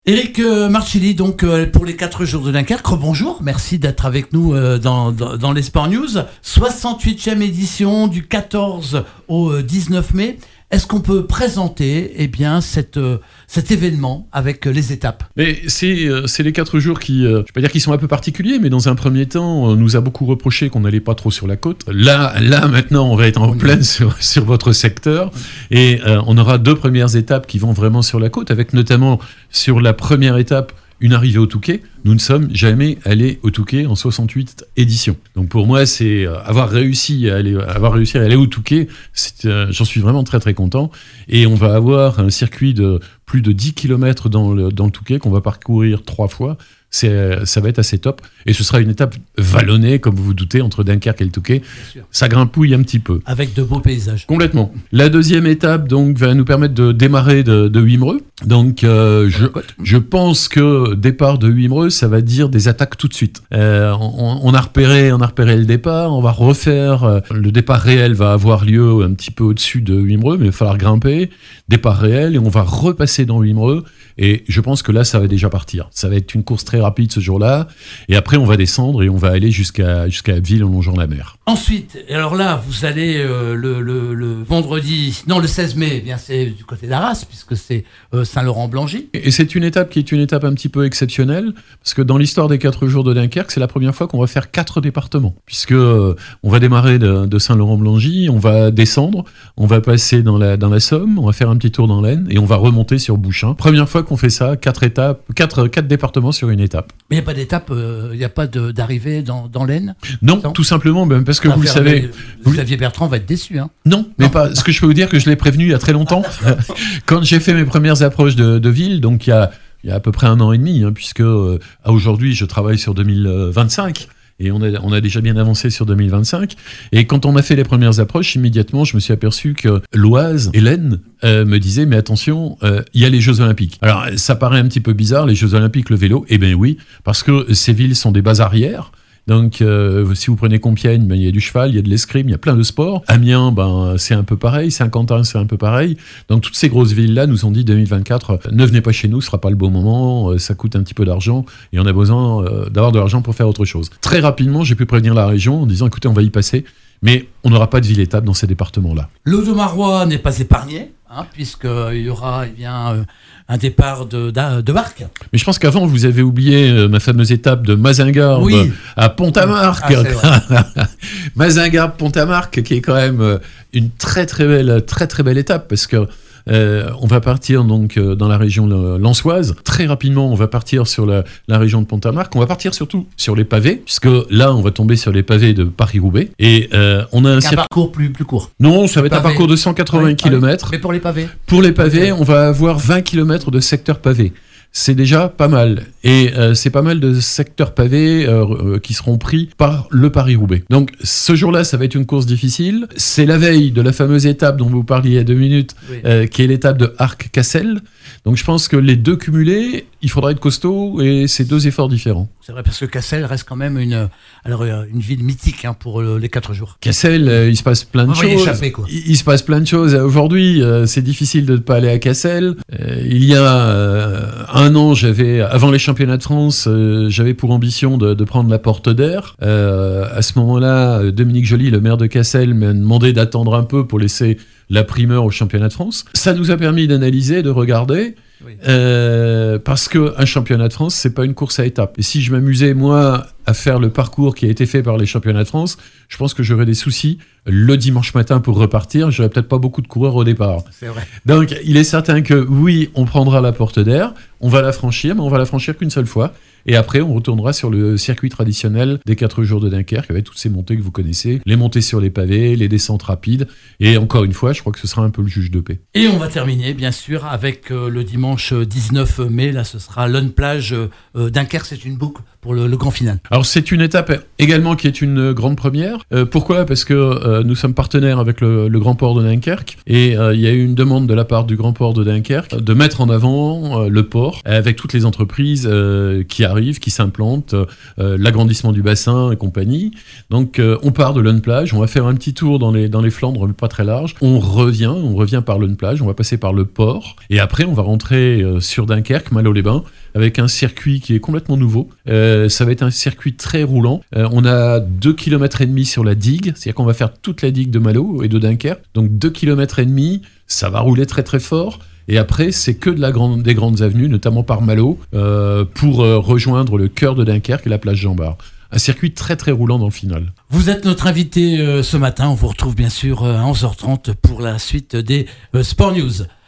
Éric Marchilly, donc pour les 4 jours de Dunkerque, bonjour, merci d'être avec nous dans les Sport News. 68e édition du 14 au 19 mai. Est-ce qu'on peut présenter cet événement avec les étapes ? Mais c'est les 4 jours qui, je ne vais pas dire qu'ils sont un peu particuliers, mais dans un premier temps, on nous a beaucoup reproché qu'on n'allait pas trop sur la côte. Là maintenant, on va être en pleine sur votre secteur, et on aura 2 premières étapes qui vont vraiment sur la côte, avec notamment sur la première étape une arrivée au Touquet. Nous ne sommes jamais allés au Touquet en 68 éditions. Donc pour moi, c'est avoir réussi à aller au Touquet, j'en suis vraiment très très content. Et on va avoir un circuit de plus de 10 km dans le Touquet qu'on va parcourir 3 fois. Ça va être assez top. Et ce sera une étape vallonnée, comme vous vous doutez, entre Dunkerque et le Touquet. Ça grimpouille un petit peu. Avec de beaux paysages. Complètement. La deuxième étape donc, va nous permettre de démarrer de Wimereux. Donc je pense que départ de Wimereux, ça va dire des attaques tout de suite. On a repéré le départ. On va refaire... le départ réel va avoir lieu un petit peu au-dessus de Wimereux, mais il va falloir grimper. Départ réel, et on va repasser dans Wimereux. Et je pense que là, ça va déjà partir. Ça va être une course très rapide ce jour-là. Et après, on va descendre et on va aller jusqu'à Abbeville en longeant la mer. Ensuite, alors là, vous allez le vendredi, non, le 16 mai, eh bien c'est du côté d'Arras, puisque c'est Saint-Laurent-Blangy. Et c'est une étape qui est une étape un petit peu exceptionnelle, parce que dans l'histoire des 4 jours de Dunkerque, c'est la première fois qu'on va faire 4 départements. Puisque on va démarrer de Saint-Laurent-Blangy, on va descendre, on va passer dans la Somme, on va faire un petit tour dans l'Aisne, et on va remonter sur Bouchain. Première fois qu'on fait ça, 4 départements sur une étape. Mais il n'y a pas d'étape, il n'y a pas d'arrivée dans l'Aisne ? Non, tout simplement, parce que vous le savez... Xavier Bertrand va être déçu. Hein. Non, mais pas. Ce que je peux vous dire, que je l'ai prévenu il y a très longtemps. Quand j'ai fait mes premières approches de ville, donc il y a à peu près 1 an et demi, puisque à aujourd'hui, je travaille sur 2025. Et on a déjà bien avancé sur 2025. Et quand on a fait les premières approches, immédiatement, je me suis aperçu que l'Oise, Hélène, me disait, mais attention, il y a les Jeux Olympiques. Alors, ça paraît un petit peu bizarre, les Jeux Olympiques, le vélo. Eh bien oui, parce que ces villes sont des bases arrières. Donc, si vous prenez Compiègne, il y a du cheval, il y a de l'escrime, il y a plein de sports. Amiens, c'est un peu pareil. Saint-Quentin, c'est un peu pareil. Donc, toutes ces grosses villes-là nous ont dit 2024, ne venez pas chez nous, ce sera pas le bon moment, ça coûte un petit peu d'argent et on a besoin d'avoir de l'argent pour faire autre chose. Très rapidement, j'ai pu prévenir la région en disant, écoutez, on va y passer, mais on n'aura pas de ville-étape dans ces départements-là. L'Audomarois n'est pas épargné, puisqu'il y aura un départ de Marc. Mais je pense qu'avant, vous avez oublié ma fameuse étape de Mazingarbe à Pont-à-Marc. Mazingarbe-Pont-à-Marc, qui est quand même une très très belle étape, parce que on va partir donc dans la région lensoise. Très rapidement, on va partir sur la région de Pont-à-Marc. On va partir surtout sur les pavés, puisque là, on va tomber sur les pavés de Paris-Roubaix. Et on a un parcours plus court. Non, ça va être un parcours de 180 km. Mais pour les pavés ? Pour les pavés, on va avoir 20 km de secteur pavé. C'est déjà pas mal. Et c'est pas mal de secteurs pavés qui seront pris par le Paris-Roubaix. Donc ce jour-là, ça va être une course difficile. C'est la veille de la fameuse étape dont vous parliez il y a 2 minutes, qui est l'étape de Arc-Cassel. Donc je pense que les 2 cumulés, il faudra être costaud, et c'est 2 efforts différents. C'est vrai, parce que Cassel reste quand même une ville mythique pour les 4 jours. Cassel, il se passe plein de choses. Il se passe plein de choses. Aujourd'hui, c'est difficile de ne pas aller à Cassel. Il y a 1 an, avant les championnats de France, j'avais pour ambition de prendre la Porte d'Air. À ce moment-là, Dominique Joly, le maire de Cassel, m'a demandé d'attendre un peu pour laisser la primeur au championnat de France. Ça nous a permis d'analyser, de regarder, parce qu'un championnat de France, c'est pas une course à étapes. Et si je m'amusais, moi, à faire le parcours qui a été fait par les championnats de France, je pense que j'aurais des soucis le dimanche matin pour repartir. J'aurais peut-être pas beaucoup de coureurs au départ. C'est vrai. Donc, il est certain que oui, on prendra la Porte d'Air, on va la franchir, mais on va la franchir qu'une seule fois. Et après, on retournera sur le circuit traditionnel des 4 jours de Dunkerque, avec toutes ces montées que vous connaissez, les montées sur les pavés, les descentes rapides. Et encore une fois, je crois que ce sera un peu le juge de paix. Et on va terminer, bien sûr, avec le dimanche 19 mai. Là, ce sera l'Unplage Dunkerque. C'est une boucle pour le grand final. Alors c'est une étape également qui est une grande première. Pourquoi ? Parce que nous sommes partenaires avec le Grand Port de Dunkerque et il y a eu une demande de la part du Grand Port de Dunkerque de mettre en avant le port avec toutes les entreprises qui arrivent, qui s'implantent, l'agrandissement du bassin et compagnie. Donc on part de Lunplage, on va faire un petit tour dans les Flandres, mais pas très large. On revient par Lunplage, on va passer par le port et après on va rentrer sur Dunkerque, Malo-les-Bains, avec un circuit qui est complètement nouveau. Ça va être un circuit très roulant. On a 2,5 km sur la digue, c'est-à-dire qu'on va faire toute la digue de Malo et de Dunkerque. Donc 2,5 km, ça va rouler très très fort. Et après, c'est que des grandes avenues, notamment par Malo, pour rejoindre le cœur de Dunkerque et la place Jean-Bart. Un circuit très très roulant dans le final. Vous êtes notre invité ce matin. On vous retrouve bien sûr à 11h30 pour la suite des Sport News.